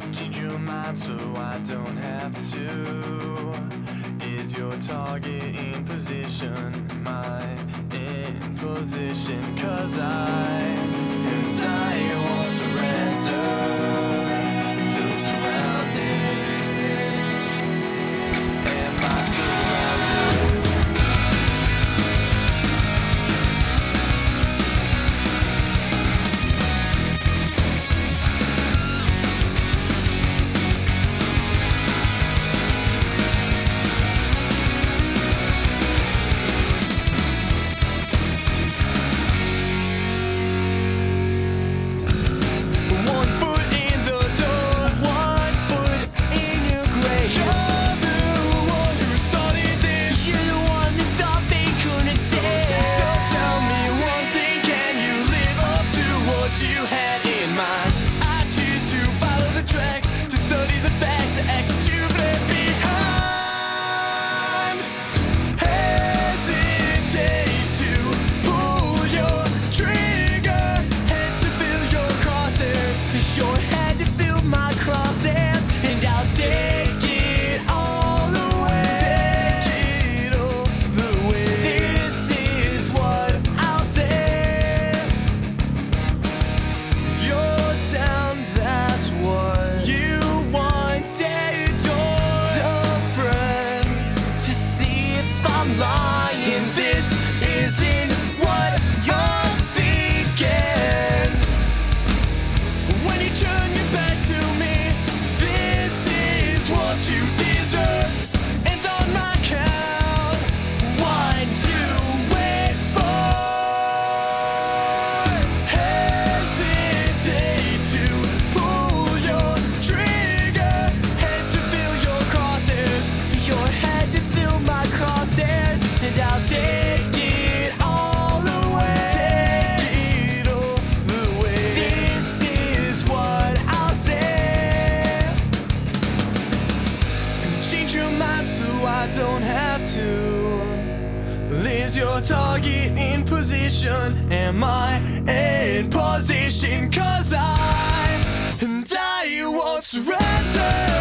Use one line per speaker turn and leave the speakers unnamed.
Change your mind so I don't have to. Is your target in position? Am I in position? 'Cause I won't surrender till surrounded. Am I surrounded? You had in mind. I choose to follow the tracks, to study the facts, to act to leave behind. Hesitate to pull your trigger, head to fill your crosshairs. Your head to fill my crosshairs, and I'll take it all the way. Take it all the way. This is what I'll say. Lying, this isn't what you're thinking. When you turn your back to me, this is what you deserve. And on my count, 1, 2, wait for. Hesitate to pull your trigger, head to fill your crosshairs. Your head to fill my crosshairs, and I'll take it all the way. Take it all the way. This is what I'll say. Change your mind so I don't have to. Is your target in position? Am I in position? 'Cause I won't surrender.